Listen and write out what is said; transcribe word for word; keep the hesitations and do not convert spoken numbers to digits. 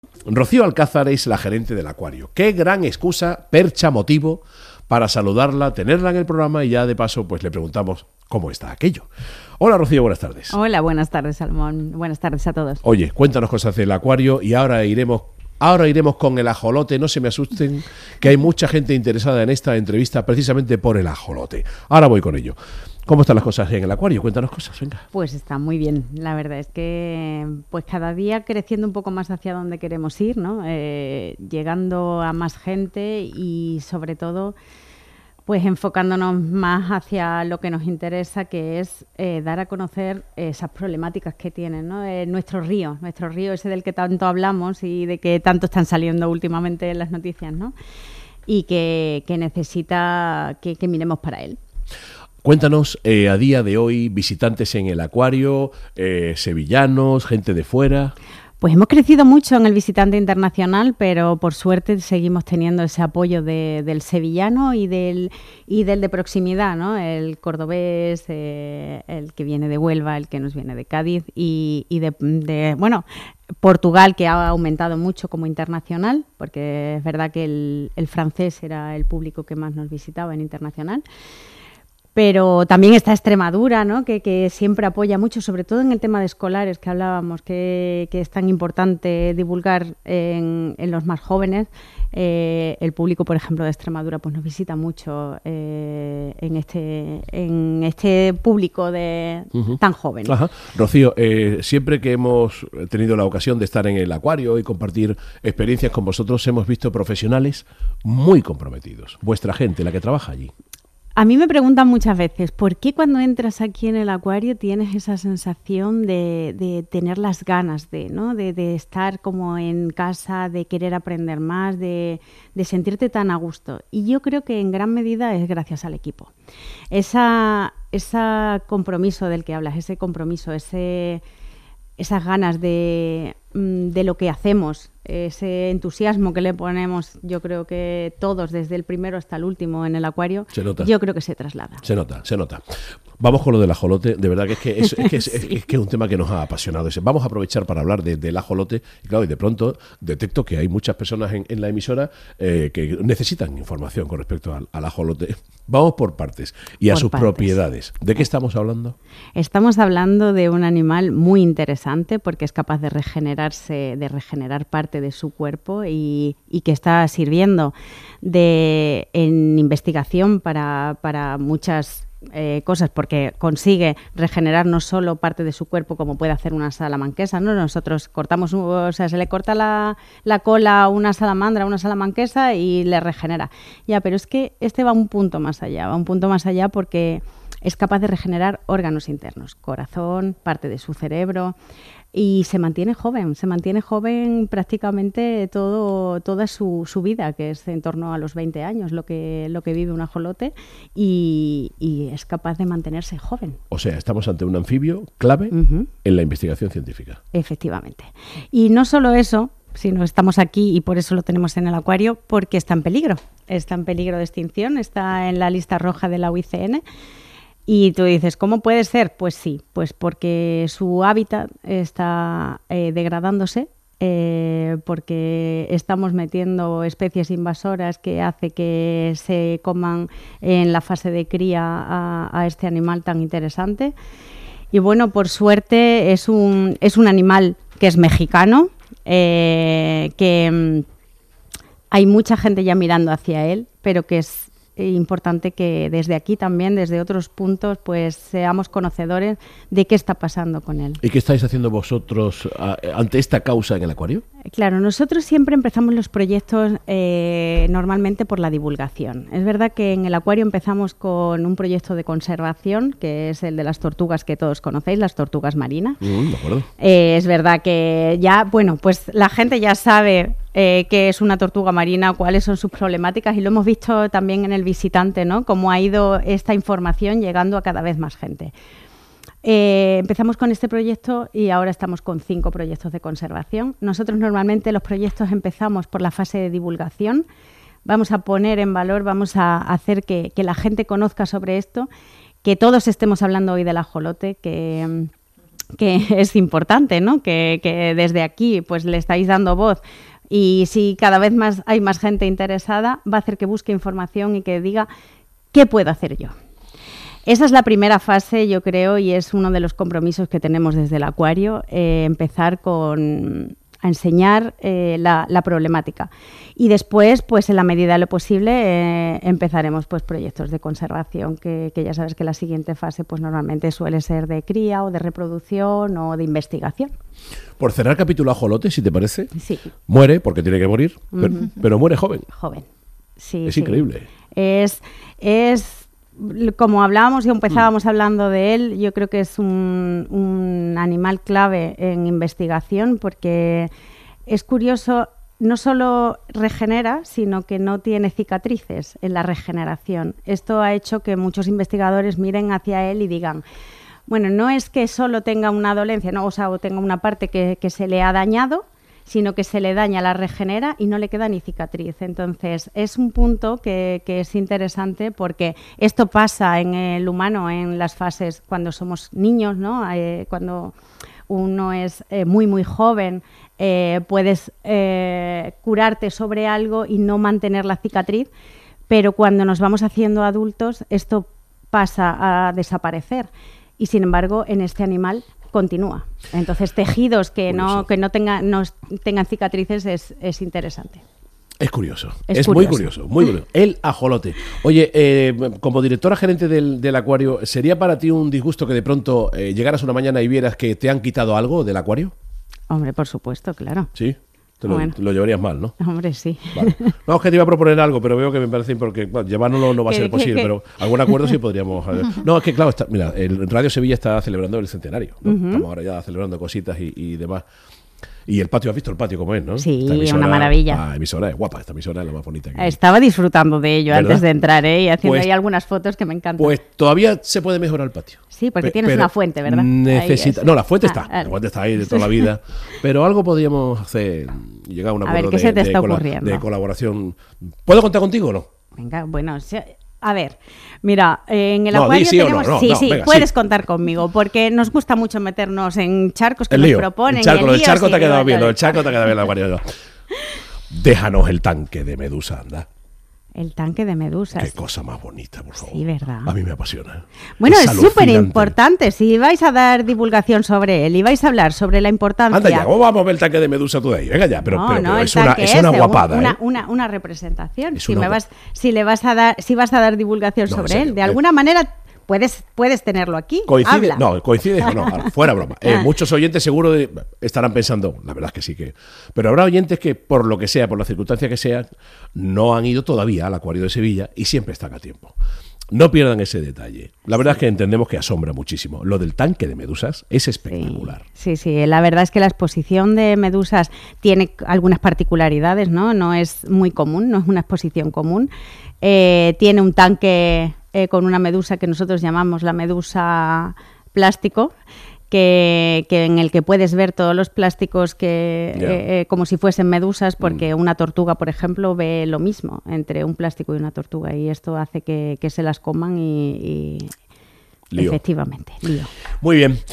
Rocío Alcázar es la gerente del acuario. Qué gran excusa, percha, motivo para saludarla, tenerla en el programa y ya de paso pues le preguntamos cómo está aquello. Hola Rocío, buenas tardes. Hola, buenas tardes Salmón, buenas tardes a todos. Oye, cuéntanos cosas del acuario y ahora iremos, ahora iremos con el ajolote, no se me asusten que hay mucha gente interesada en esta entrevista precisamente por el ajolote. Ahora voy con ello. ¿Cómo están las cosas en el acuario? Cuéntanos cosas, venga. Pues está muy bien, la verdad es que pues cada día creciendo un poco más hacia donde queremos ir, ¿no? Eh, llegando a más gente y sobre todo pues enfocándonos más hacia lo que nos interesa, que es eh, dar a conocer esas problemáticas que tienen, ¿no? Eh, nuestro río, nuestro río ese del que tanto hablamos y de que tanto están saliendo últimamente en las noticias, ¿no? Y que, que necesita que, que miremos para él. Cuéntanos, eh, a día de hoy, visitantes en el acuario, eh, sevillanos, gente de fuera. Pues hemos crecido mucho en el visitante internacional, pero por suerte seguimos teniendo ese apoyo de, del sevillano y del y del de proximidad, ¿no? El cordobés, eh, el que viene de Huelva, el que nos viene de Cádiz y, y de, de, bueno, Portugal, que ha aumentado mucho como internacional, porque es verdad que el, el francés era el público que más nos visitaba en internacional. Pero también está Extremadura, ¿no? que, que siempre apoya mucho, sobre todo en el tema de escolares que hablábamos, que, que es tan importante divulgar en, en los más jóvenes. Eh, el público, por ejemplo, de Extremadura pues nos visita mucho eh, en este en este público de uh-huh. tan joven. Ajá. Rocío, eh, siempre que hemos tenido la ocasión de estar en el acuario y compartir experiencias con vosotros, hemos visto profesionales muy comprometidos. Vuestra gente, la que trabaja allí. A mí me preguntan muchas veces, ¿por qué cuando entras aquí en el acuario tienes esa sensación de, de tener las ganas de, ¿no? de, de estar como en casa, de querer aprender más, de, de sentirte tan a gusto? Y yo creo que en gran medida es gracias al equipo. Esa, ese compromiso del que hablas, ese compromiso, ese, esas ganas de, de lo que hacemos, ese entusiasmo que le ponemos, yo creo que todos, desde el primero hasta el último en el acuario, se nota. Yo creo que se traslada. Se nota, se nota. Vamos con lo del ajolote, de verdad que es que es, es, que es, es, es, que es un tema que nos ha apasionado. Vamos a aprovechar para hablar de, del ajolote, y claro, y de pronto detecto que hay muchas personas en, en la emisora eh, que necesitan información con respecto al, al ajolote. Vamos por partes y a por sus partes. propiedades. ¿De qué estamos hablando? Estamos hablando de un animal muy interesante porque es capaz de regenerarse, de regenerar parte de su cuerpo y, y que está sirviendo de en investigación para, para muchas eh, cosas, porque consigue regenerar no solo parte de su cuerpo como puede hacer una salamanquesa, ¿no? Nosotros cortamos, o sea, se le corta la, la cola a una salamandra, a una salamanquesa y le regenera. Ya, pero es que este va un punto más allá, va un punto más allá porque es capaz de regenerar órganos internos, corazón, parte de su cerebro. Y se mantiene joven, se mantiene joven prácticamente todo, toda su, su vida, que es en torno a los veinte años lo que, lo que vive un ajolote, y, y es capaz de mantenerse joven. O sea, estamos ante un anfibio clave uh-huh. en la investigación científica. Efectivamente. Y no solo eso, sino estamos aquí y por eso lo tenemos en el acuario, porque está en peligro. Está en peligro de extinción, está en la lista roja de la U I C N. Y tú dices, ¿cómo puede ser? Pues sí, pues porque su hábitat está eh, degradándose, eh, porque estamos metiendo especies invasoras que hace que se coman en la fase de cría a, a este animal tan interesante. Y bueno, por suerte es un, es un animal que es mexicano, eh, que hay mucha gente ya mirando hacia él, pero que es importante que desde aquí también, desde otros puntos, pues seamos conocedores de qué está pasando con él. ¿Y qué estáis haciendo vosotros a, ante esta causa en el acuario? Claro, nosotros siempre empezamos los proyectos eh, normalmente por la divulgación. Es verdad que en el acuario empezamos con un proyecto de conservación, que es el de las tortugas que todos conocéis, las tortugas marinas. Mm, de acuerdo. Eh, es verdad que ya, bueno, pues la gente ya sabe eh, qué es una tortuga marina, cuáles son sus problemáticas, y lo hemos visto también en el visitante, ¿no? Cómo ha ido esta información llegando a cada vez más gente. Eh, empezamos con este proyecto y ahora estamos con cinco proyectos de conservación. Nosotros normalmente los proyectos empezamos por la fase de divulgación. Vamos a poner en valor, vamos a hacer que, que la gente conozca sobre esto, que todos estemos hablando hoy del ajolote, que, que es importante, ¿no? Que, que desde aquí pues le estáis dando voz. Y si cada vez más hay más gente interesada, va a hacer que busque información y que diga ¿qué puedo hacer yo? Esa es la primera fase, yo creo, y es uno de los compromisos que tenemos desde el acuario, eh, empezar con, a enseñar eh, la, la problemática. Y después, pues en la medida de lo posible, eh, empezaremos pues proyectos de conservación, que, que ya sabes que la siguiente fase pues normalmente suele ser de cría o de reproducción o de investigación. Por cerrar capítulo ajolote, si te parece, sí. muere, porque tiene que morir, uh-huh. pero, pero muere joven. Joven, sí. Es sí. increíble. Es... es como hablábamos y empezábamos mm. hablando de él, yo creo que es un, un animal clave en investigación porque es curioso, no solo regenera, sino que no tiene cicatrices en la regeneración. Esto ha hecho que muchos investigadores miren hacia él y digan, bueno, no es que solo tenga una dolencia, no, o sea, o tenga una parte que, que se le ha dañado, sino que se le daña, la regenera y no le queda ni cicatriz. Entonces, es un punto que, que es interesante porque esto pasa en el humano en las fases cuando somos niños, ¿no? Eh, cuando uno es eh, muy, muy joven, eh, puedes eh, curarte sobre algo y no mantener la cicatriz, pero cuando nos vamos haciendo adultos, esto pasa a desaparecer. Y, sin embargo, en este animal continúa. Entonces, tejidos que no, que no, tenga, no tengan cicatrices es, es interesante. Es curioso, es, es curioso. muy curioso, muy curioso. El ajolote. Oye, eh, como directora gerente del, del acuario, ¿sería para ti un disgusto que de pronto eh, llegaras una mañana y vieras que te han quitado algo del acuario? Hombre, por supuesto, claro. ¿Sí? Te lo, bueno. te lo llevarías mal, ¿no? Hombre, sí. Vale. No, es que te iba a proponer algo, pero veo que me parece porque bueno, llevárnoslo no va a ser posible, que, pero algún acuerdo sí podríamos. No, es que claro, está, mira, el Radio Sevilla está celebrando el centenario, ¿no? Uh-huh. Estamos ahora ya celebrando cositas y, y demás. Y el patio, ¿has visto el patio cómo es, no? Sí, emisora, una maravilla. La emisora es guapa, esta emisora es la más bonita. Que Estaba disfrutando de ello, ¿verdad?, antes de entrar, ¿eh? Y haciendo pues, ahí algunas fotos que me encantan. Pues todavía se puede mejorar el patio. Sí, porque Pe- tienes una fuente, ¿verdad? Necesita, no, la fuente ah, está, ah, la fuente está ahí de toda la vida, pero algo podríamos hacer, llegar a un acuerdo a ver, ¿qué de, se te de, está cola, ocurriendo? de colaboración. ¿Puedo contar contigo o no? Venga, bueno, si, a ver, mira, eh, en el no, acuario sí tenemos... No, no, sí, no, sí, venga, puedes sí. contar conmigo, porque nos gusta mucho meternos en charcos que el nos lío, proponen. El charco, el lo del lío, charco sí, te ha quedado bien, lo del charco te ha quedado bien el acuario. Déjanos el tanque de Medusa, anda. El tanque de medusas. Qué cosa más bonita, por favor. Sí, ¿verdad? A mí me apasiona. Bueno, es, es súper importante. Si vais a dar divulgación sobre él y vais a hablar sobre la importancia... Anda ya, vamos a ver el tanque de Medusa tú de ahí. Venga ya, pero, no, pero, no, pero es, una, es una guapada. Una, ¿eh? una, una representación. Es si, una me vas, si, le vas a dar, si vas a dar divulgación no, sobre él, de alguna eh. manera... Puedes, puedes tenerlo aquí. Coincide, Habla. no, coincide o no, fuera broma. Eh, muchos oyentes seguro de, estarán pensando, la verdad es que sí que. Pero habrá oyentes que, por lo que sea, por la circunstancia que sea, no han ido todavía al Acuario de Sevilla y siempre están a tiempo. No pierdan ese detalle. La verdad sí. es que entendemos que asombra muchísimo. Lo del tanque de medusas es espectacular. Sí, sí, sí. La verdad es que la exposición de medusas tiene algunas particularidades, ¿no? No es muy común, no es una exposición común. Eh, tiene un tanque eh, con una medusa que nosotros llamamos la medusa plástico, que, que en el que puedes ver todos los plásticos que yeah. eh, eh, como si fuesen medusas, porque mm. una tortuga, por ejemplo, ve lo mismo entre un plástico y una tortuga, y esto hace que, que se las coman y, y lío. Efectivamente, lío. Muy bien.